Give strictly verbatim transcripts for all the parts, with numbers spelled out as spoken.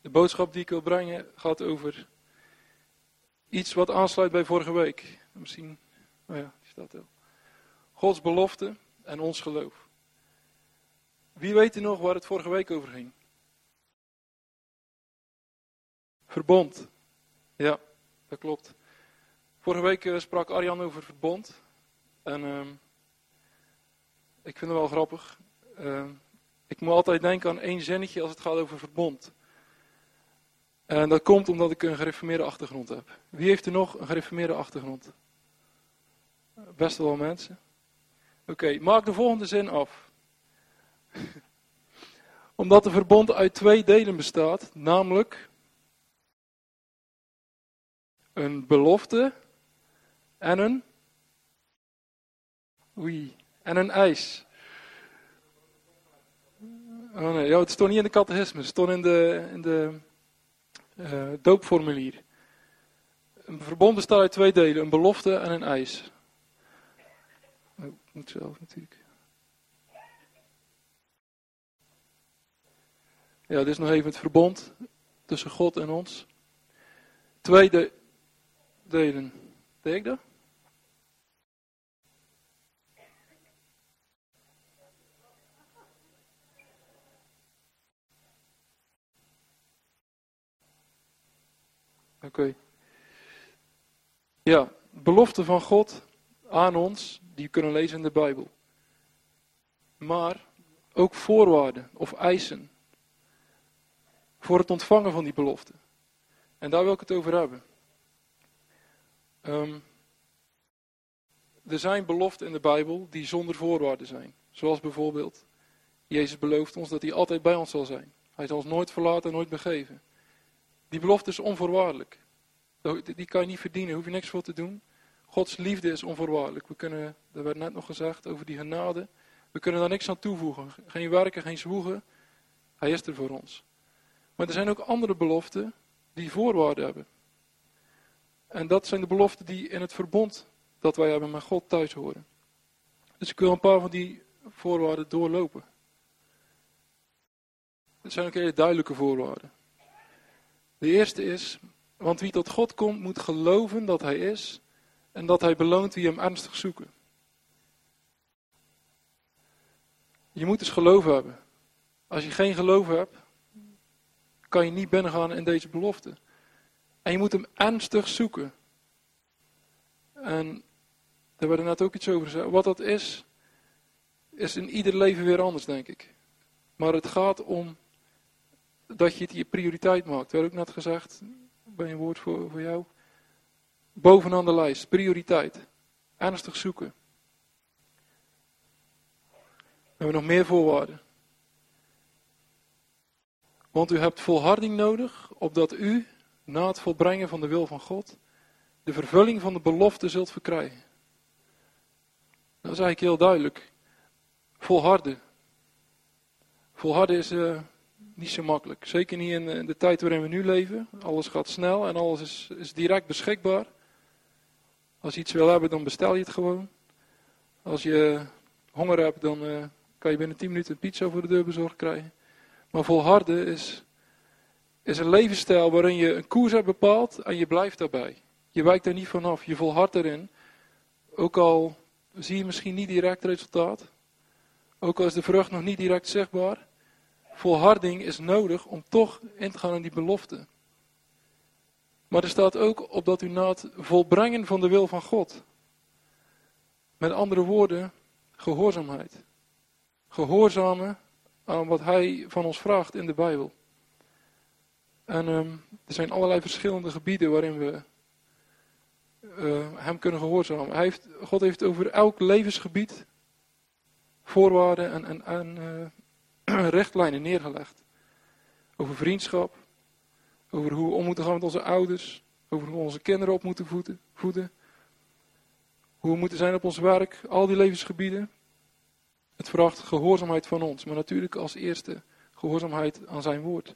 De boodschap die ik wil brengen gaat over iets wat aansluit bij vorige week. Misschien, oh ja, die staat er. Gods belofte en ons geloof. Wie weet er nog waar het vorige week over ging? Verbond. Ja, dat klopt. Vorige week uh, sprak Arjan over verbond. En uh, ik vind het wel grappig. Uh, ik moet altijd denken aan één zinnetje als het gaat over verbond. En dat komt omdat ik een gereformeerde achtergrond heb. Wie heeft er nog een gereformeerde achtergrond? Best wel mensen. Oké, okay, maak de volgende zin af. Omdat de verbond uit twee delen bestaat, namelijk een belofte en een oei, en een eis. Oh nee, ja, het stond niet in de catechisme, het stond in de, in de uh, doopformulier. Een verbond bestaat uit twee delen, een belofte en een eis. Oh, ik moet zelf natuurlijk. Ja, dit is nog even het verbond tussen God en ons. Twee de, delen. Deed ik dat? Oké. Okay. Ja, belofte van God aan ons, die we kunnen lezen in de Bijbel. Maar ook voorwaarden of eisen voor het ontvangen van die belofte. En daar wil ik het over hebben. Um, er zijn beloften in de Bijbel die zonder voorwaarden zijn. Zoals bijvoorbeeld, Jezus belooft ons dat hij altijd bij ons zal zijn. Hij zal ons nooit verlaten en nooit begeven. Die belofte is onvoorwaardelijk. Die kan je niet verdienen, daar hoef je niks voor te doen. Gods liefde is onvoorwaardelijk. We kunnen, dat werd net nog gezegd over die genade. We kunnen daar niks aan toevoegen. Geen werken, geen zwoegen. Hij is er voor ons. Maar er zijn ook andere beloften die voorwaarden hebben. En dat zijn de beloften die in het verbond dat wij hebben met God thuis horen. Dus ik wil een paar van die voorwaarden doorlopen. Het zijn ook hele duidelijke voorwaarden. De eerste is, want wie tot God komt moet geloven dat hij is en dat hij beloont wie hem ernstig zoeken. Je moet dus geloof hebben. Als je geen geloof hebt, kan je niet binnengaan in deze belofte. En je moet hem ernstig zoeken. En daar werd er net ook iets over gezegd. Wat dat is, is in ieder leven weer anders, denk ik. Maar het gaat om dat je het je prioriteit maakt. Dat werd ook net gezegd, bij een woord voor, voor jou. Bovenaan de lijst, prioriteit. Ernstig zoeken. We hebben nog meer voorwaarden. Want u hebt volharding nodig, opdat u, na het volbrengen van de wil van God, de vervulling van de belofte zult verkrijgen. Dat is eigenlijk heel duidelijk. Volharden. Volharden is uh, niet zo makkelijk. Zeker niet in, in de tijd waarin we nu leven. Alles gaat snel en alles is, is direct beschikbaar. Als je iets wil hebben, dan bestel je het gewoon. Als je honger hebt, dan uh, kan je binnen tien minuten een pizza voor de deur bezorgd krijgen. Maar volharden is, is een levensstijl waarin je een koers hebt bepaald en je blijft daarbij. Je wijkt er niet vanaf, je volhardt erin. Ook al zie je misschien niet direct resultaat. Ook al is de vrucht nog niet direct zichtbaar. Volharding is nodig om toch in te gaan in die belofte. Maar er staat ook op dat u na het volbrengen van de wil van God. Met andere woorden, gehoorzaamheid. Gehoorzamen aan wat hij van ons vraagt in de Bijbel. En um, er zijn allerlei verschillende gebieden waarin we uh, hem kunnen gehoorzamen. Hij heeft, God heeft over elk levensgebied voorwaarden en, en, en uh, richtlijnen neergelegd. Over vriendschap, over hoe we om moeten gaan met onze ouders, over hoe we onze kinderen op moeten voeden, voeden, hoe we moeten zijn op ons werk, al die levensgebieden. Het vraagt gehoorzaamheid van ons, maar natuurlijk als eerste gehoorzaamheid aan zijn woord.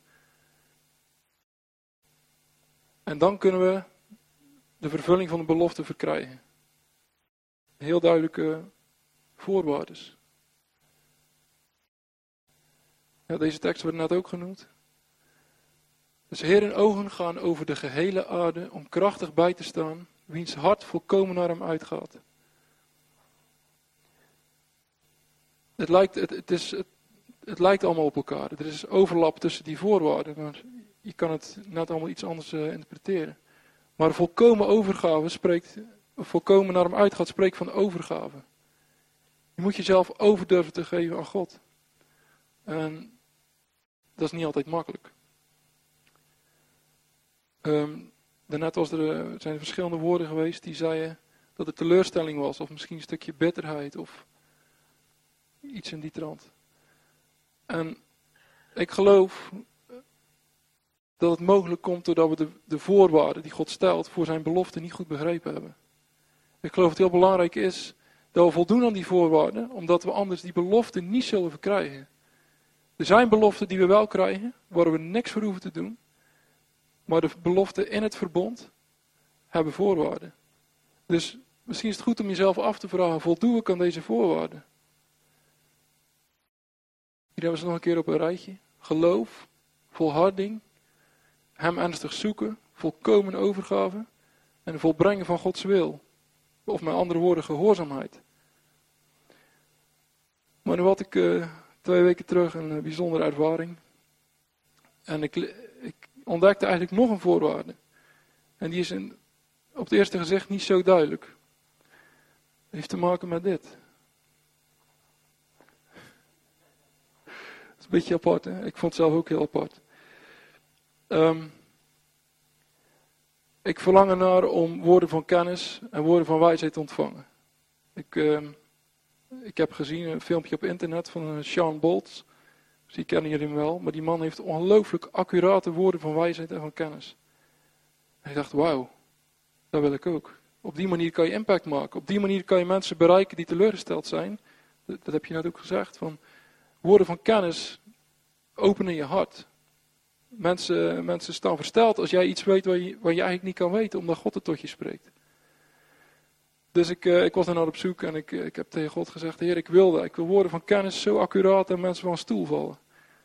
En dan kunnen we de vervulling van de belofte verkrijgen. Heel duidelijke voorwaarden. Ja, deze tekst werd net ook genoemd. Dus Heer, ogen gaan over de gehele aarde om krachtig bij te staan, wiens hart volkomen naar hem uitgaat. Het lijkt, het, het, is, het, het lijkt allemaal op elkaar. Er is overlap tussen die voorwaarden, maar je kan het net allemaal iets anders uh, interpreteren. Maar volkomen overgave spreekt, volkomen naar hem uitgaat, spreekt van overgave. Je moet jezelf over durven te geven aan God. En dat is niet altijd makkelijk. Um, daarnet was er, uh, zijn er verschillende woorden geweest die zeiden dat het teleurstelling was, of misschien een stukje bitterheid, of iets in die trant. En ik geloof dat het mogelijk komt doordat we de, de voorwaarden die God stelt voor zijn belofte niet goed begrepen hebben. Ik geloof dat het heel belangrijk is dat we voldoen aan die voorwaarden, omdat we anders die belofte niet zullen verkrijgen. Er zijn beloften die we wel krijgen, waar we niks voor hoeven te doen. Maar de beloften in het verbond hebben voorwaarden. Dus misschien is het goed om jezelf af te vragen, voldoe ik aan deze voorwaarden? Hier hebben we ze nog een keer op een rijtje. Geloof, volharding, hem ernstig zoeken, volkomen overgave en volbrengen van Gods wil. Of met andere woorden, gehoorzaamheid. Maar nu had ik uh, twee weken terug een uh, bijzondere ervaring. En ik, ik ontdekte eigenlijk nog een voorwaarde. En die is in, op het eerste gezicht niet zo duidelijk. Het heeft te maken met dit. Dat is een beetje apart, hè? Ik vond het zelf ook heel apart. Um, ik verlang ernaar om woorden van kennis en woorden van wijsheid te ontvangen. Ik, um, ik heb gezien een filmpje op internet van Sean Boltz. Dus die kennen jullie hem wel. Maar die man heeft ongelooflijk accurate woorden van wijsheid en van kennis. En ik dacht, wauw, dat wil ik ook. Op die manier kan je impact maken. Op die manier kan je mensen bereiken die teleurgesteld zijn. Dat, dat heb je net ook gezegd. Van woorden van kennis openen je hart. Mensen, mensen staan versteld als jij iets weet wat je, wat je eigenlijk niet kan weten, omdat God het tot je spreekt. Dus ik, uh, ik was daar naar op zoek en ik, ik heb tegen God gezegd, Heer, ik wil dat. Ik wil woorden van kennis zo accuraat dat mensen van een stoel vallen.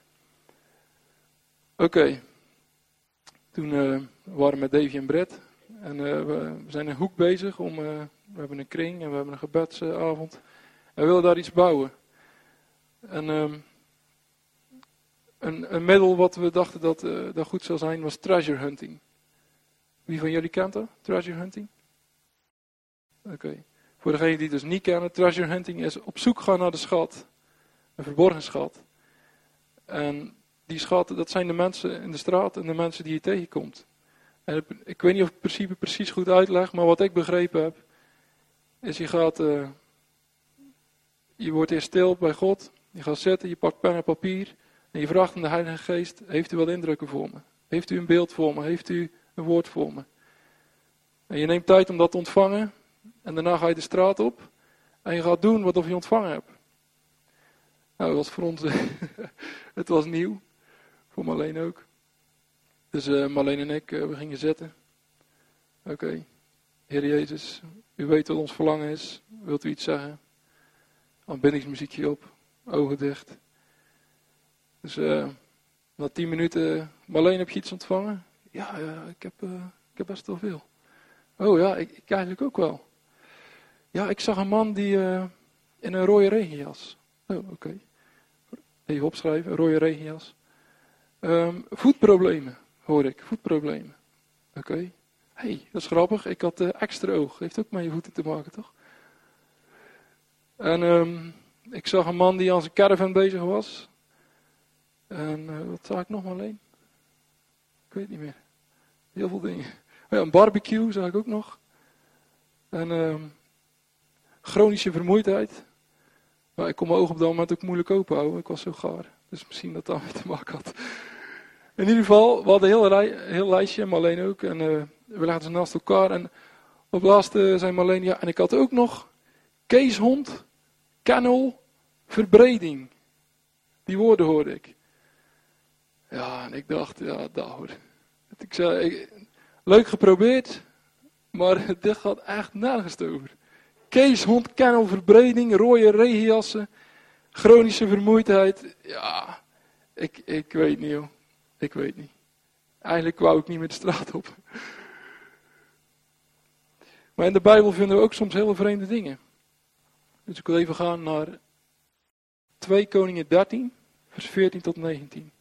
Oké. Okay. Toen uh, we waren met Davy en Brett. En uh, we, we zijn in een hoek bezig. Om, uh, we hebben een kring en we hebben een gebedsavond. En we willen daar iets bouwen. En um, een, een middel wat we dachten dat, uh, dat goed zou zijn was treasure hunting. Wie van jullie kent dat? Treasure hunting? Oké. Okay. Voor degenen die het dus niet kennen, treasure hunting is op zoek gaan naar de schat. Een verborgen schat. En die schatten, dat zijn de mensen in de straat en de mensen die je tegenkomt. En ik weet niet of ik het principe precies goed uitleg, maar wat ik begrepen heb, is je gaat, uh, je wordt eerst stil bij God, je gaat zitten, je pakt pen en papier en je vraagt aan de Heilige Geest, heeft u wat indrukken voor me? Heeft u een beeld voor me? Heeft u een woord voor me? En je neemt tijd om dat te ontvangen en daarna ga je de straat op en je gaat doen wat of je ontvangen hebt. Nou, dat was voor ons, het was nieuw, voor Marleen ook. Dus uh, Marleen en ik, uh, we gingen zitten. Oké, okay. Heer Jezus, u weet wat ons verlangen is. Wilt u iets zeggen? Aanbiddingsmuziekje op, ogen dicht. Dus uh, na tien minuten, Marleen, heb je iets ontvangen? Ja, uh, ik, heb, uh, ik heb best wel veel. Oh ja, ik, ik eigenlijk ook wel. Ja, ik zag een man die uh, in een rode regenjas. Oh, oké. Okay. Even opschrijven, een rode regenjas. Um, voetproblemen, hoor ik. Voetproblemen. Oké. Okay. Hé, hey, dat is grappig. Ik had uh, extra oog. Heeft ook met je voeten te maken, toch? En um, ik zag een man die aan zijn caravan bezig was. En uh, wat zag ik nog maar alleen? Ik weet niet meer. Heel veel dingen. Oh ja, een barbecue zag ik ook nog. En um, chronische vermoeidheid. Maar ik kon mijn ogen op dat moment ook moeilijk open houden. Ik was zo gaar. Dus misschien dat dat mee te maken had. In ieder geval, we hadden een heel, rij, heel lijstje, Marleen ook. En uh, we legden ze naast elkaar. En op het laatste zei Marleen, ja, en ik had ook nog keeshond, kennel, verbreding. Die woorden hoorde ik. Ja, en ik dacht, ja, dat hoor. Ik zei, ik, leuk geprobeerd, maar dit gaat echt nergens over. Keeshond, kennel, verbreding, rode regenjassen, chronische vermoeidheid. Ja, ik, ik weet niet, joh. Ik weet niet. Eigenlijk wou ik niet meer de straat op. Maar in de Bijbel vinden we ook soms hele vreemde dingen. Dus ik wil even gaan naar twee Koningen dertien, vers veertien tot negentien.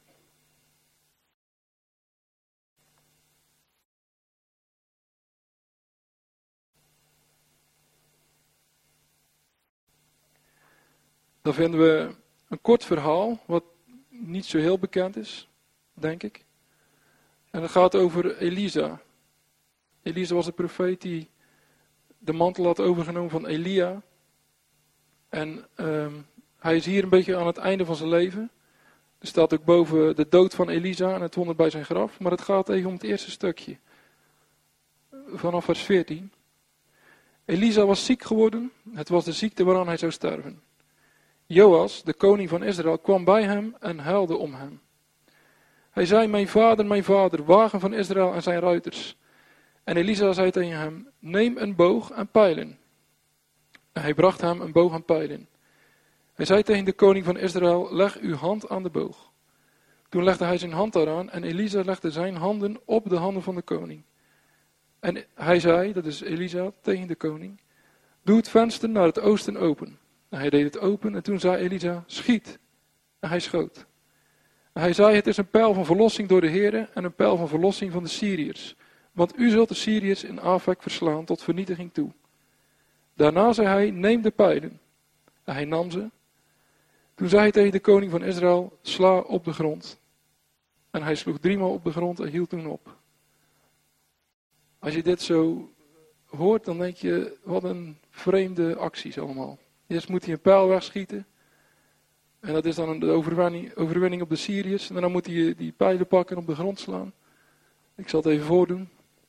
Dan vinden we een kort verhaal, wat niet zo heel bekend is, denk ik. En dat gaat over Elisa. Elisa was de profeet die de mantel had overgenomen van Elia. En um, hij is hier een beetje aan het einde van zijn leven. Er staat ook boven de dood van Elisa en het wonder bij zijn graf. Maar het gaat even om het eerste stukje. Vanaf vers veertien. Elisa was ziek geworden. Het was de ziekte waaraan hij zou sterven. Joas, de koning van Israël, kwam bij hem en huilde om hem. Hij zei, mijn vader, mijn vader, wagen van Israël en zijn ruiters. En Elisa zei tegen hem, neem een boog en pijlen. En hij bracht hem een boog en pijlen. Hij zei tegen de koning van Israël, leg uw hand aan de boog. Toen legde hij zijn hand daaraan en Elisa legde zijn handen op de handen van de koning. En hij zei, dat is Elisa, tegen de koning, doe het venster naar het oosten open. En hij deed het open en toen zei Elisa, schiet. En hij schoot. En hij zei, het is een pijl van verlossing door de Heere en een pijl van verlossing van de Syriërs. Want u zult de Syriërs in Afek verslaan tot vernietiging toe. Daarna zei hij, neem de pijlen. En hij nam ze. Toen zei hij tegen de koning van Israël, sla op de grond. En hij sloeg driemaal op de grond en hield toen op. Als je dit zo hoort, dan denk je, wat een vreemde acties allemaal. Eerst moet hij een pijl wegschieten. En dat is dan de overwinning, overwinning op de Syriërs. En dan moet hij die pijlen pakken en op de grond slaan. Ik zal het even voordoen.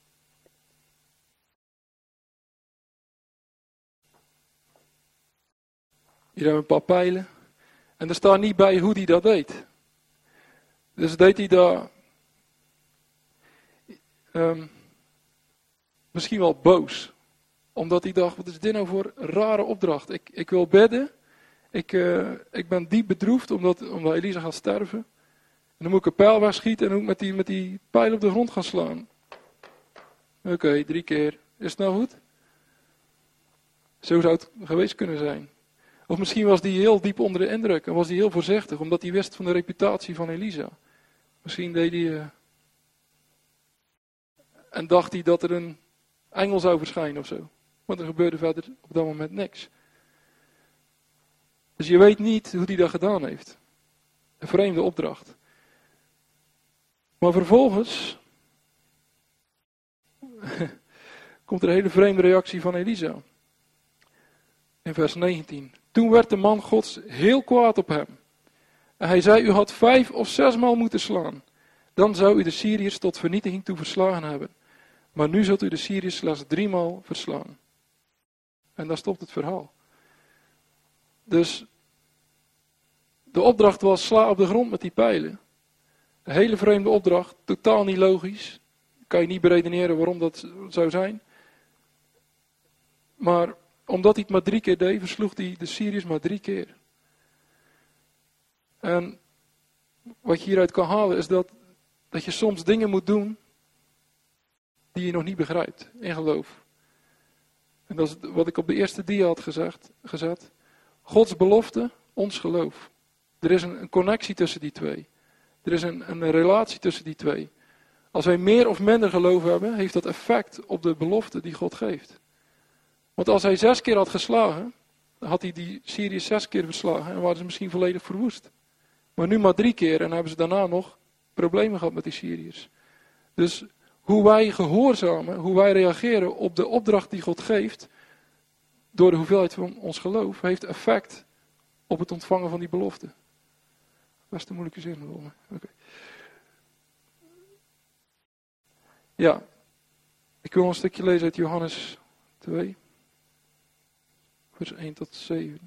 Hier hebben we een paar pijlen. En er staat niet bij hoe hij dat deed. Dus deed hij dat um, misschien wel boos. Omdat hij dacht, wat is dit nou voor een rare opdracht? Ik, ik wil bidden. Ik, uh, ik ben diep bedroefd omdat, omdat Elisa gaat sterven. En dan moet ik een pijl wegschieten en ook met die, met die pijl op de grond gaan slaan. Oké, okay, drie keer. Is het nou goed? Zo zou het geweest kunnen zijn. Of misschien was hij heel diep onder de indruk en was hij heel voorzichtig, omdat hij wist van de reputatie van Elisa. Misschien deed hij... Uh, en dacht hij dat er een engel zou verschijnen of zo. Want er gebeurde verder op dat moment niks. Dus je weet niet hoe hij dat gedaan heeft. Een vreemde opdracht. Maar vervolgens komt er een hele vreemde reactie van Elisa. In vers negentien. Toen werd de man Gods heel kwaad op hem. En hij zei, u had vijf of zesmaal moeten slaan. Dan zou u de Syriërs tot vernietiging toe verslagen hebben. Maar nu zult u de Syriërs slechts driemaal verslaan. En daar stopt het verhaal. Dus de opdracht was, sla op de grond met die pijlen. Een hele vreemde opdracht, totaal niet logisch. Kan je niet beredeneren waarom dat zou zijn. Maar omdat hij het maar drie keer deed, versloeg hij de Syriërs maar drie keer. En wat je hieruit kan halen is dat, dat je soms dingen moet doen die je nog niet begrijpt, in geloof. En dat is wat ik op de eerste dia had gezegd, gezet. Gods belofte, ons geloof. Er is een, een connectie tussen die twee. Er is een, een relatie tussen die twee. Als wij meer of minder geloof hebben, heeft dat effect op de belofte die God geeft. Want als hij zes keer had geslagen, dan had hij die Syriërs zes keer verslagen en waren ze misschien volledig verwoest. Maar nu maar drie keer en hebben ze daarna nog problemen gehad met die Syriërs. Dus hoe wij gehoorzamen, hoe wij reageren op de opdracht die God geeft, door de hoeveelheid van ons geloof, heeft effect op het ontvangen van die belofte. Dat is de moeilijke zin. Oké. Okay. Ja, ik wil een stukje lezen uit Johannes twee, vers één tot zeven.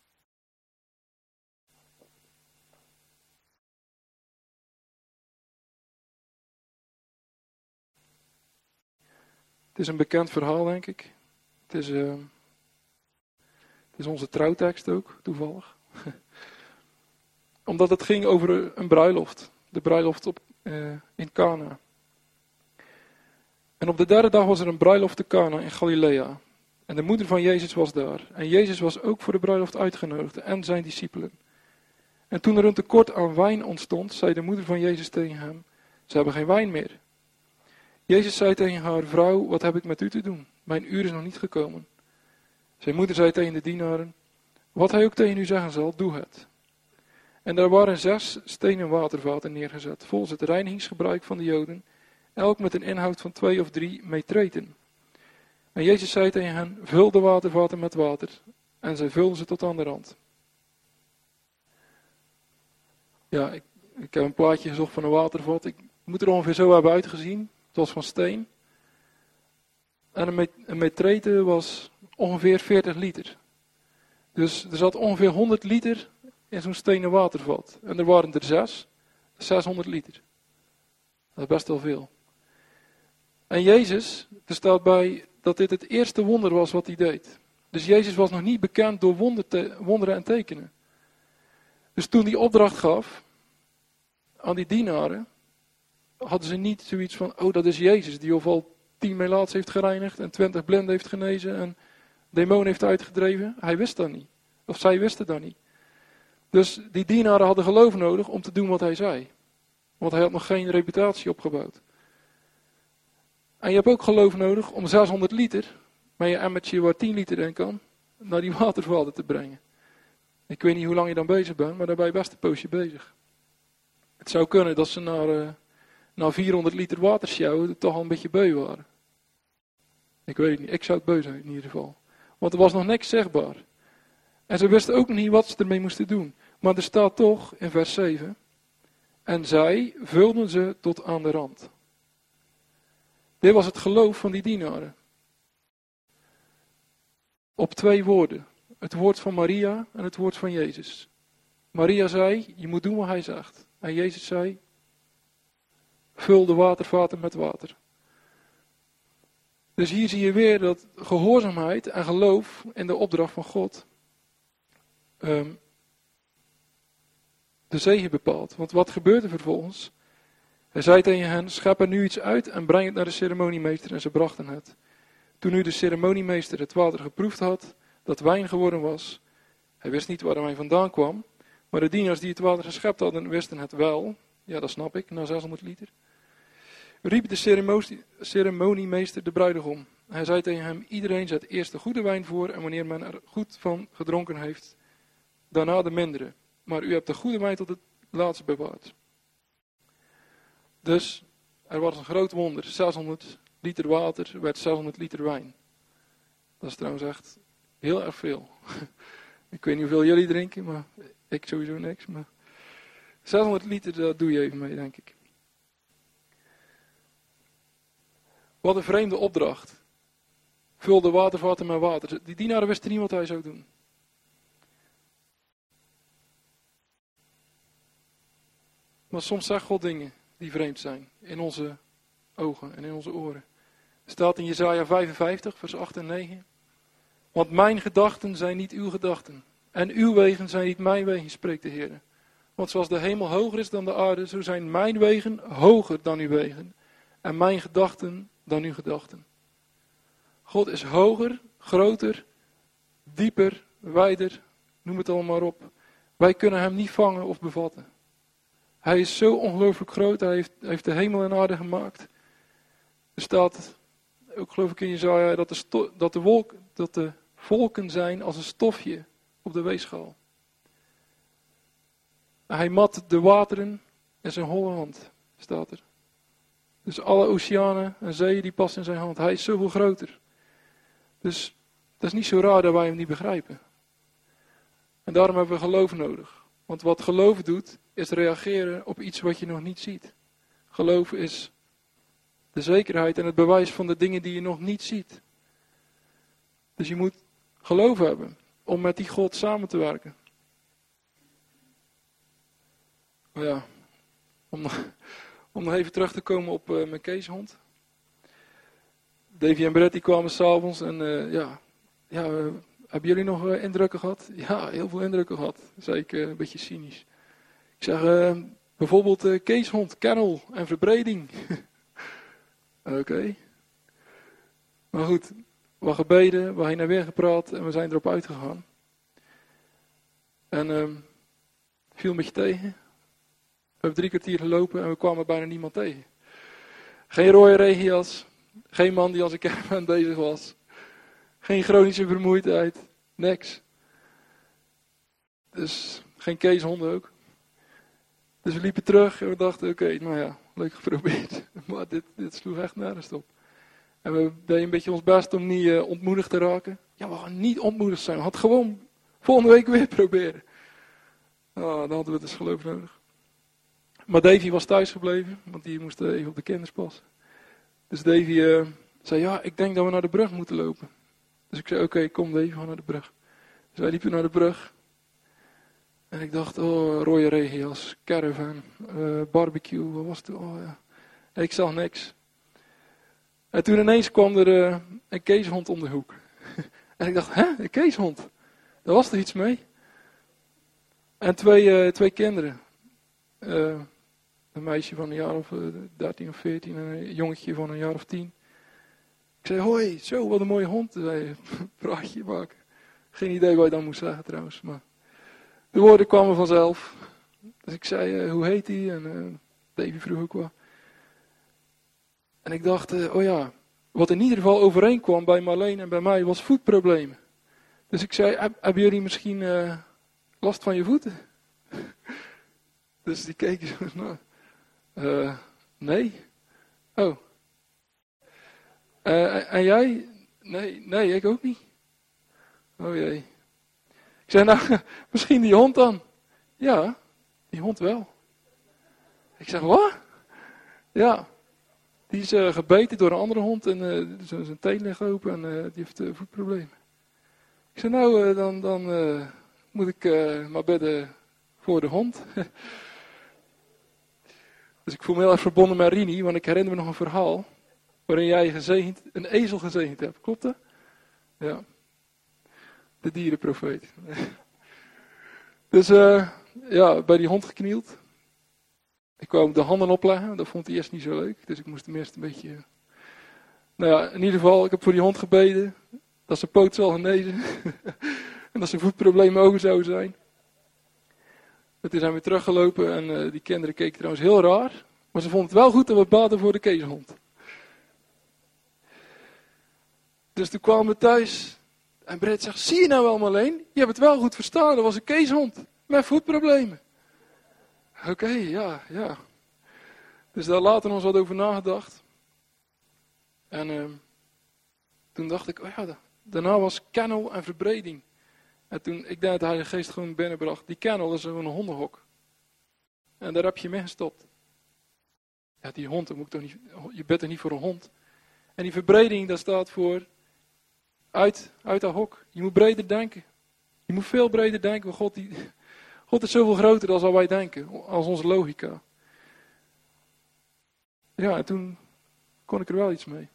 Het is een bekend verhaal, denk ik. Het is, uh, het is onze trouwtekst ook, toevallig. Omdat het ging over een bruiloft. De bruiloft op, uh, in Cana. En op de derde dag was er een bruiloft te Cana in Galilea. En de moeder van Jezus was daar. En Jezus was ook voor de bruiloft uitgenodigd en zijn discipelen. En toen er een tekort aan wijn ontstond, zei de moeder van Jezus tegen hem, ze hebben geen wijn meer. Jezus zei tegen haar, vrouw, wat heb ik met u te doen? Mijn uur is nog niet gekomen. Zijn moeder zei tegen de dienaren, wat hij ook tegen u zeggen zal, doe het. En daar waren zes stenen watervaten neergezet, volgens het reinigingsgebruik van de Joden, elk met een inhoud van twee of drie metreten. En Jezus zei tegen hen, vul de watervaten met water. En zij vulden ze tot aan de rand. Ja, ik, ik heb een plaatje gezocht van een watervat. Ik moet er ongeveer zo hebben uitgezien. Het was van steen. En een, met, een metrete was ongeveer veertig liter. Dus er zat ongeveer honderd liter in zo'n stenen watervat. En er waren er zes. zeshonderd liter. Dat is best wel veel. En Jezus, er staat bij dat dit het eerste wonder was wat hij deed. Dus Jezus was nog niet bekend door wonder te, wonderen en tekenen. Dus toen hij opdracht gaf aan die dienaren, hadden ze niet zoiets van, oh dat is Jezus die al tien melaats heeft gereinigd en twintig blinden heeft genezen en demonen heeft uitgedreven. Hij wist dat niet. Of zij wisten dat niet. Dus die dienaren hadden geloof nodig om te doen wat hij zei. Want hij had nog geen reputatie opgebouwd. En je hebt ook geloof nodig om zeshonderd liter, met je emmertje waar tien liter in kan, naar die watervaten te brengen. Ik weet niet hoe lang je dan bezig bent, maar daar ben je best een poosje bezig. Het zou kunnen dat ze naar, uh, naar vierhonderd liter water sjouwen toch al een beetje beu waren. Ik weet het niet, ik zou het beu zijn in ieder geval. Want er was nog niks zichtbaar. En ze wisten ook niet wat ze ermee moesten doen. Maar er staat toch in vers zeven, en zij vulden ze tot aan de rand. Dit was het geloof van die dienaren. Op twee woorden. Het woord van Maria en het woord van Jezus. Maria zei, je moet doen wat hij zegt. En Jezus zei, vul de watervaten met water. Dus hier zie je weer dat gehoorzaamheid en geloof in de opdracht van God um, de zegen bepaalt. Want wat gebeurt er vervolgens? Hij zei tegen hen, schep er nu iets uit en breng het naar de ceremoniemeester. En ze brachten het. Toen nu de ceremoniemeester het water geproefd had, dat wijn geworden was. Hij wist niet waar de wijn vandaan kwam. Maar de dienaars die het water geschept hadden, wisten het wel. Ja, dat snap ik, na zeshonderd liter. Riep de ceremoniemeester de bruidegom. Hij zei tegen hem, iedereen zet eerst de goede wijn voor. En wanneer men er goed van gedronken heeft, daarna de mindere. Maar u hebt de goede wijn tot het laatste bewaard. Dus er was een groot wonder. zeshonderd liter water werd zeshonderd liter wijn. Dat is trouwens echt heel erg veel. Ik weet niet hoeveel jullie drinken, maar ik sowieso niks. Maar zeshonderd liter, daar doe je even mee, denk ik. Wat een vreemde opdracht. Vul de watervaten met water. Die dienaren wisten niet wat hij zou doen. Maar soms zegt God dingen die vreemd zijn in onze ogen en in onze oren. Er staat in Jesaja vijfenvijftig, vers acht en negen. Want mijn gedachten zijn niet uw gedachten. En uw wegen zijn niet mijn wegen, spreekt de Heer. Want zoals de hemel hoger is dan de aarde, zo zijn mijn wegen hoger dan uw wegen. En mijn gedachten dan uw gedachten. God is hoger, groter, dieper, wijder, noem het allemaal maar op. Wij kunnen hem niet vangen of bevatten. Hij is zo ongelooflijk groot, hij heeft, heeft de hemel en aarde gemaakt. Er staat, ook geloof ik in Jesaja, dat de, sto, dat, de wolk, dat de volken zijn als een stofje op de weegschaal. Hij mat de wateren in zijn holle hand, staat er. Dus alle oceanen en zeeën die passen in zijn hand. Hij is zoveel groter. Dus dat is niet zo raar dat wij hem niet begrijpen. En daarom hebben we geloof nodig. Want wat geloof doet, is reageren op iets wat je nog niet ziet. Geloof is de zekerheid en het bewijs van de dingen die je nog niet ziet. Dus je moet geloof hebben om met die God samen te werken. Maar ja, om, om nog even terug te komen op uh, mijn Keeshond. Davy en Brett die kwamen s'avonds en uh, ja, ja uh, hebben jullie nog uh, indrukken gehad? Ja, heel veel indrukken gehad. Dat zei ik uh, een beetje cynisch. Ik zeg, uh, Bijvoorbeeld uh, keeshond, kennel en verbreding. Oké. Okay. Maar goed, we gebeden, we heen en weer gepraat en we zijn erop uitgegaan. En um, viel een beetje tegen. We hebben drie kwartier gelopen en we kwamen bijna niemand tegen. Geen rode regenjas, geen man die als een caravan bezig was. Geen chronische vermoeidheid, niks. Dus geen keeshonden ook. Dus we liepen terug en we dachten, oké, okay, nou ja, leuk geprobeerd. Maar dit, dit sloeg echt nergens op. En we deden een beetje ons best om niet uh, ontmoedigd te raken. Ja, we gaan niet ontmoedigd zijn. We hadden gewoon volgende week weer proberen. Oh, dan hadden we dus geloof nodig. Maar Davy was thuis gebleven, want die moest uh, even op de kinders passen. Dus Davy uh, zei, ja, ik denk dat we naar de brug moeten lopen. Dus ik zei, oké, okay, kom Davy, we gaan naar de brug. Dus wij liepen naar de brug. En ik dacht, oh, rode regenjas, caravan, uh, barbecue, wat was het? Oh, ja. En ik zag niks. En toen ineens kwam er uh, een keeshond om de hoek. En ik dacht, hè, een keeshond? Daar was er iets mee. En twee, uh, twee kinderen. Uh, een meisje van een jaar of uh, dertien of veertien en een jongetje van een jaar of tien. Ik zei, hoi, zo, wat een mooie hond. Toen zei praatje maken. Geen idee wat je dan moest zeggen trouwens, maar... De woorden kwamen vanzelf. Dus ik zei, uh, hoe heet hij? En uh, Davy vroeg ook wel. En ik dacht, uh, oh ja, wat in ieder geval overeenkwam bij Marleen en bij mij was voetproblemen. Dus ik zei, Heb, hebben jullie misschien uh, last van je voeten? Dus die keken zo naar. Uh, nee. Oh. Uh, en jij? Nee, nee, ik ook niet. Oh jee. Ik zei, nou, misschien die hond dan. Ja, die hond wel. Ik zeg, wat? Ja, die is uh, gebeten door een andere hond en uh, zijn teen ligt open en uh, die heeft uh, voetproblemen. Ik zei, nou, uh, dan, dan uh, moet ik uh, maar bedden voor de hond. Dus ik voel me heel erg verbonden met Rini, want ik herinner me nog een verhaal waarin jij gezegend, een ezel gezegend hebt. Klopt dat? Ja. De dierenprofeet. Dus uh, ja, bij die hond geknield. Ik wou de handen opleggen, dat vond hij eerst niet zo leuk. Dus ik moest hem eerst een beetje... Nou ja, in ieder geval, ik heb voor die hond gebeden. Dat zijn poot zal genezen. En dat zijn voetproblemen over zouden zijn. En toen zijn we teruggelopen en uh, die kinderen keken trouwens heel raar. Maar ze vonden het wel goed dat we baden voor de keeshond. Dus toen kwamen we thuis... En Brett zegt, zie je nou wel Marleen? Je hebt het wel goed verstaan, dat was een keeshond. Met voetproblemen. Oké, okay, ja, ja. Dus daar later nog eens wat over nagedacht. En uh, toen dacht ik, oh ja, daarna was kennel en verbreding. En toen, ik denk dat de Heilige Geest gewoon binnenbracht. Die kennel is gewoon een hondenhok. En daar heb je mee gestopt. Ja, die hond, dat moet toch niet, je bent er niet voor een hond. En die verbreding, dat staat voor... Uit, uit dat hok. Je moet breder denken. Je moet veel breder denken. Want God, die, God is zoveel groter dan wij denken. Als onze logica. Ja, en toen kon ik er wel iets mee.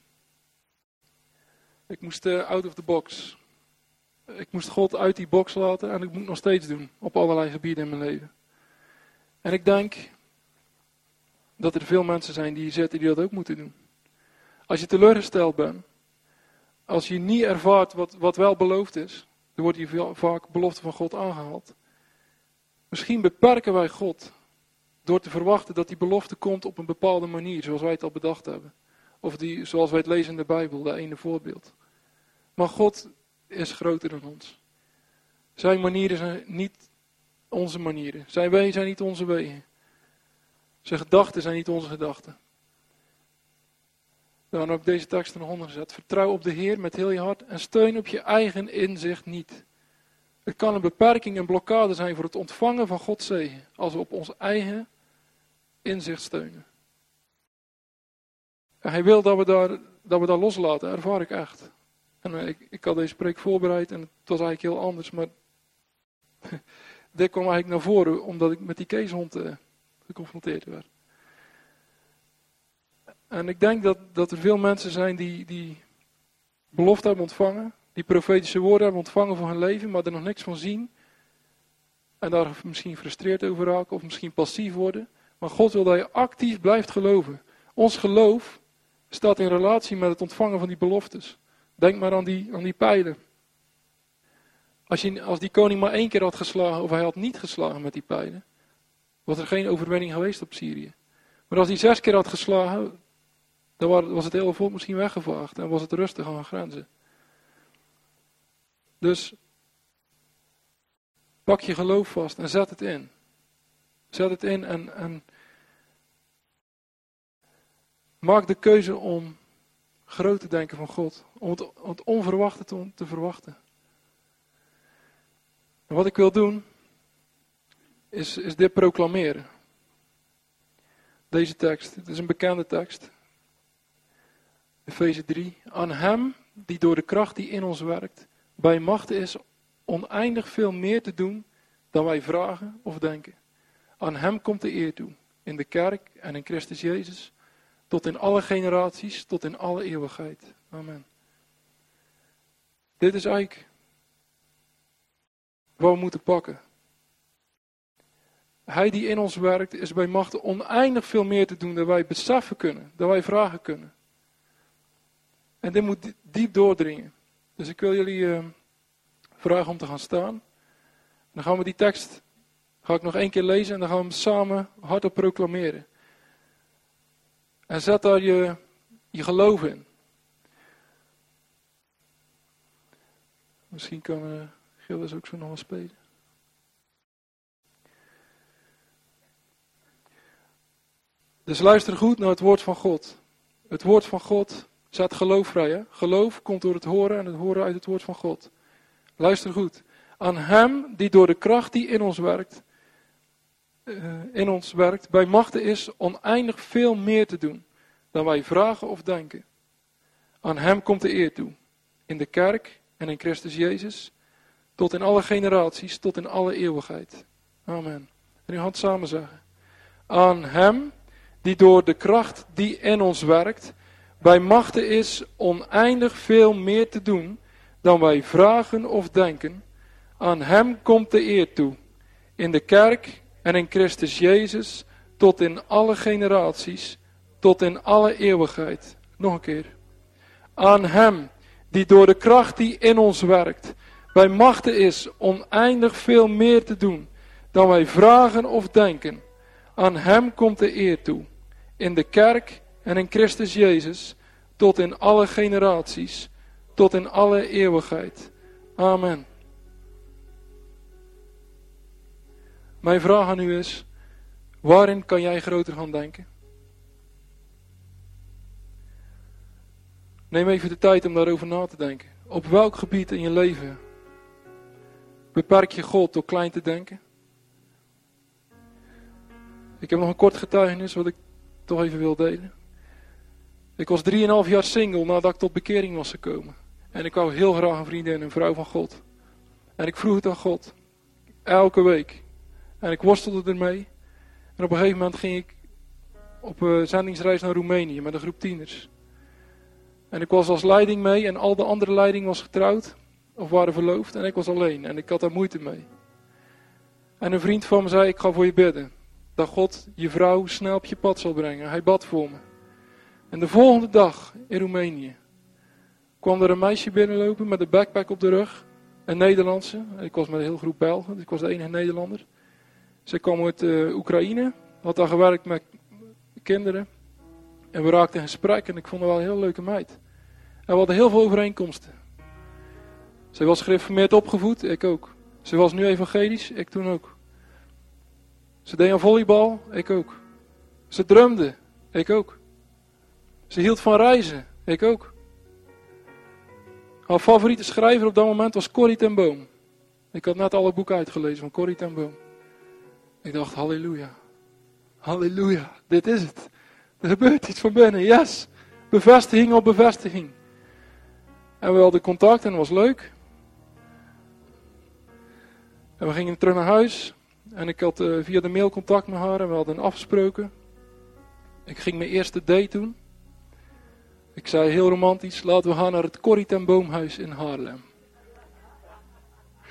Ik moest uh, out of the box. Ik moest God uit die box laten. En ik moet het nog steeds doen. Op allerlei gebieden in mijn leven. En ik denk dat er veel mensen zijn die hier zitten die dat ook moeten doen. Als je teleurgesteld bent. Als je niet ervaart wat, wat wel beloofd is, dan wordt hier vaak belofte van God aangehaald. Misschien beperken wij God door te verwachten dat die belofte komt op een bepaalde manier, zoals wij het al bedacht hebben. Of die, zoals wij het lezen in de Bijbel, dat ene voorbeeld. Maar God is groter dan ons. Zijn manieren zijn niet onze manieren. Zijn wegen zijn niet onze wegen. Zijn gedachten zijn niet onze gedachten. Dan heb ik deze tekst er nog onder gezet. Vertrouw op de Heer met heel je hart en steun op je eigen inzicht niet. Het kan een beperking en blokkade zijn voor het ontvangen van Gods zegen. Als we op ons eigen inzicht steunen. En hij wil dat we daar, dat we dat loslaten, ervaar ik echt. En ik, ik had deze preek voorbereid en het was eigenlijk heel anders. Maar dit kwam eigenlijk naar voren omdat ik met die keeshond uh, geconfronteerd werd. En ik denk dat, dat er veel mensen zijn die, die belofte hebben ontvangen. Die profetische woorden hebben ontvangen voor hun leven, maar er nog niks van zien. En daar misschien gefrustreerd over raken of misschien passief worden. Maar God wil dat je actief blijft geloven. Ons geloof staat in relatie met het ontvangen van die beloftes. Denk maar aan die, aan die pijlen. Als, je, als die koning maar één keer had geslagen, of hij had niet geslagen met die pijlen, was er geen overwinning geweest op Syrië. Maar als hij zes keer had geslagen, dan was het hele volk misschien weggevaagd en was het rustig aan de grenzen. Dus pak je geloof vast en zet het in. Zet het in en, en maak de keuze om groot te denken van God. Om het, om het onverwachte te, te verwachten. En wat ik wil doen, is, is dit proclameren. Deze tekst, het is een bekende tekst. Efeze drie. Aan hem die door de kracht die in ons werkt, bij macht is oneindig veel meer te doen dan wij vragen of denken. Aan hem komt de eer toe, in de kerk en in Christus Jezus, tot in alle generaties, tot in alle eeuwigheid. Amen. Dit is eigenlijk wat we moeten pakken. Hij die in ons werkt, is bij macht oneindig veel meer te doen dan wij beseffen kunnen, dan wij vragen kunnen. En dit moet diep doordringen. Dus ik wil jullie uh, vragen om te gaan staan. Dan gaan we die tekst, ga ik nog één keer lezen en dan gaan we hem samen hardop proclameren. En zet daar je, je geloof in. Misschien kan uh, Gilles ook zo nog wel spelen. Dus luister goed naar het woord van God. Het woord van God zet geloof vrij. Hè? Geloof komt door het horen en het horen uit het woord van God. Luister goed. Aan hem die door de kracht die in ons werkt, uh, in ons werkt, bij machten is oneindig veel meer te doen dan wij vragen of denken. Aan hem komt de eer toe. In de kerk en in Christus Jezus, tot in alle generaties, tot in alle eeuwigheid. Amen. En u gaat het samen zeggen. Aan hem die door de kracht die in ons werkt, bij machten is oneindig veel meer te doen dan wij vragen of denken. Aan hem komt de eer toe. In de kerk en in Christus Jezus, tot in alle generaties, tot in alle eeuwigheid. Nog een keer. Aan hem die door de kracht die in ons werkt, bij machten is oneindig veel meer te doen dan wij vragen of denken. Aan hem komt de eer toe. In de kerk en in Christus Jezus, tot in alle generaties, tot in alle eeuwigheid. Amen. Mijn vraag aan u is, waarin kan jij groter gaan denken? Neem even de tijd om daarover na te denken. Op welk gebied in je leven beperk je God door klein te denken? Ik heb nog een kort getuigenis wat ik toch even wil delen. Ik was drieënhalf jaar single nadat ik tot bekering was gekomen. En ik wou heel graag een vriendin, een vrouw van God. En ik vroeg het aan God. Elke week. En ik worstelde ermee. En op een gegeven moment ging ik op een zendingsreis naar Roemenië met een groep tieners. En ik was als leiding mee en al de andere leiding was getrouwd of waren verloofd en ik was alleen en ik had daar moeite mee. En een vriend van me zei, ik ga voor je bidden. Dat God je vrouw snel op je pad zal brengen. Hij bad voor me. En de volgende dag in Roemenië kwam er een meisje binnenlopen met een backpack op de rug. Een Nederlandse. Ik was met een hele groep Belgen, dus ik was de enige Nederlander. Zij kwam uit uh, Oekraïne, had daar gewerkt met kinderen. En we raakten in gesprek en ik vond haar wel een heel leuke meid. En we hadden heel veel overeenkomsten. Zij was gereformeerd opgevoed, ik ook. Ze was nu evangelisch, ik toen ook. Ze deed aan volleybal, ik ook. Ze drumde, ik ook. Ze hield van reizen, ik ook. Haar favoriete schrijver op dat moment was Corrie ten Boom. Ik had net alle boeken uitgelezen van Corrie ten Boom. Ik dacht, halleluja. Halleluja, dit is het. Er gebeurt iets van binnen, yes. Bevestiging op bevestiging. En we hadden contact en het was leuk. En we gingen terug naar huis. En ik had uh, via de mail contact met haar en we hadden afgesproken. Ik ging mijn eerste date doen. Ik zei heel romantisch, laten we gaan naar het Corrie ten Boomhuis in Haarlem.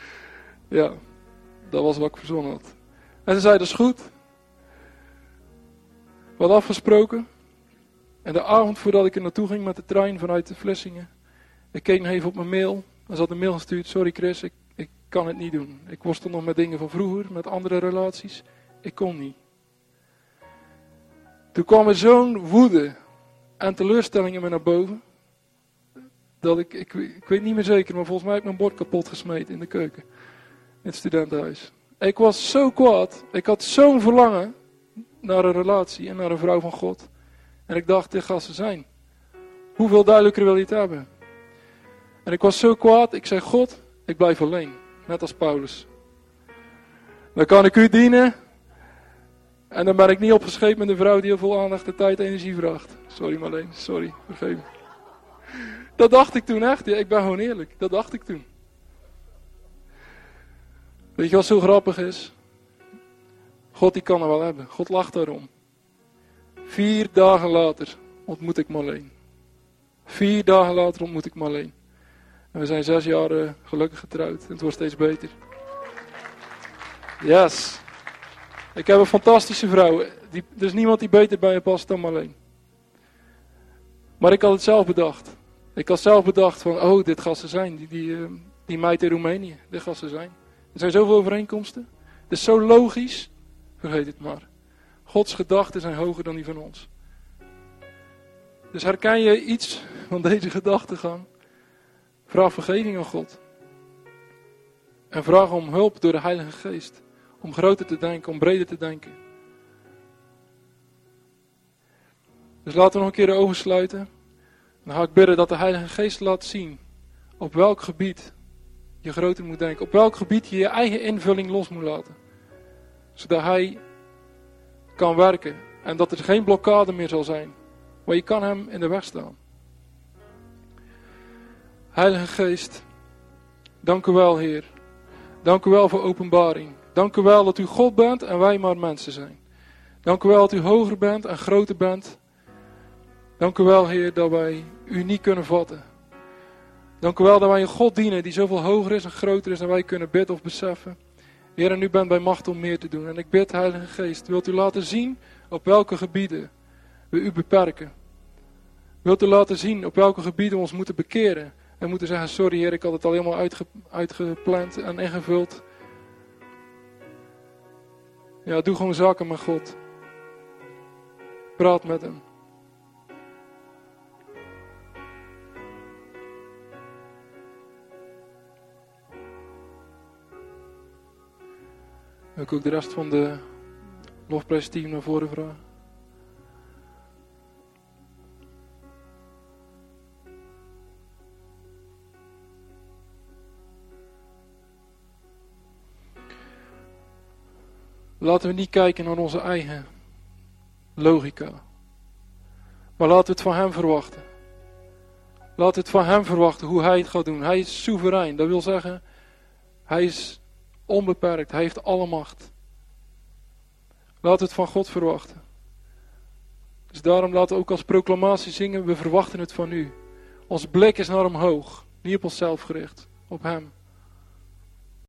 Ja, dat was wat ik verzonnen had. En ze zei, dat is goed. We hadden afgesproken. En de avond voordat ik er naartoe ging met de trein vanuit de Vlissingen. Ik keek nog even op mijn mail. Er zat een mail gestuurd. Sorry Chris, ik, ik kan het niet doen. Ik worstel nog met dingen van vroeger, met andere relaties. Ik kon niet. Toen kwam er zo'n woede en teleurstelling in me naar boven. Dat ik, ik, ik weet niet meer zeker, maar volgens mij heb ik mijn bord kapot gesmeten in de keuken. In het studentenhuis. Ik was zo kwaad. Ik had zo'n verlangen naar een relatie en naar een vrouw van God. En ik dacht, dit gaat ze zijn. Hoeveel duidelijker wil je het hebben? En ik was zo kwaad, ik zei, God, ik blijf alleen. Net als Paulus. Dan kan ik u dienen. En dan ben ik niet opgescheept met een vrouw die heel veel aandacht en tijd en energie vraagt. Sorry Marleen, sorry, vergeef me. Dat dacht ik toen echt, ja, ik ben gewoon eerlijk. Dat dacht ik toen. Weet je wat zo grappig is? God die kan er wel hebben. God lacht daarom. Vier dagen later ontmoet ik Marleen. Vier dagen later ontmoet ik Marleen. En we zijn zes jaar uh, gelukkig getrouwd. En het wordt steeds beter. Yes. Ik heb een fantastische vrouw. Die, er is niemand die beter bij je past dan Marleen. Maar ik had het zelf bedacht. Ik had zelf bedacht van, oh, dit gaat ze zijn. Die, die, uh, die meid in Roemenië. Dit gaat ze zijn. Er zijn zoveel overeenkomsten. Het is zo logisch. Vergeet het maar. Gods gedachten zijn hoger dan die van ons. Dus herken je iets van deze gedachtegang? Vraag vergeving aan God. En vraag om hulp door de Heilige Geest. Om groter te denken, om breder te denken. Dus laten we nog een keer de ogen sluiten. Dan ga ik bidden dat de Heilige Geest laat zien op welk gebied je groter moet denken. Op welk gebied je je eigen invulling los moet laten. Zodat Hij kan werken. En dat er geen blokkade meer zal zijn. Maar je kan Hem in de weg staan. Heilige Geest, dank u wel Heer. Dank u wel voor openbaring. Dank u wel dat u God bent en wij maar mensen zijn. Dank u wel dat u hoger bent en groter bent. Dank u wel Heer dat wij u niet kunnen vatten. Dank u wel dat wij een God dienen die zoveel hoger is en groter is dan wij kunnen bidden of beseffen. Heer, en u bent bij macht om meer te doen. En ik bid, Heilige Geest, wilt u laten zien op welke gebieden we u beperken. Wilt u laten zien op welke gebieden we ons moeten bekeren. En moeten zeggen, sorry Heer, ik had het al helemaal uitge, uitgepland en ingevuld. Ja, doe gewoon zaken met God. Praat met Hem. Wil ik ook de rest van de lofprijsteam naar voren vragen. Laten we niet kijken naar onze eigen logica. Maar laten we het van Hem verwachten. Laten we het van Hem verwachten hoe Hij het gaat doen. Hij is soeverein. Dat wil zeggen, Hij is onbeperkt. Hij heeft alle macht. Laten we het van God verwachten. Dus daarom laten we ook als proclamatie zingen, we verwachten het van U. Ons blik is naar omhoog. Niet op onszelf gericht. Op Hem.